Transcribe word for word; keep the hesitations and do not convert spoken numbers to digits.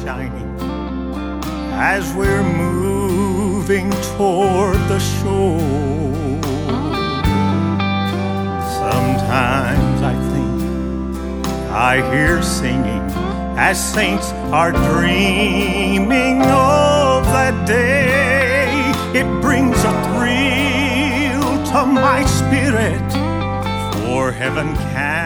shining as we're moving toward the shore. Sometimes I think I hear singing as saints are dreaming of that day. It brings a thrill to my spirit, for heaven can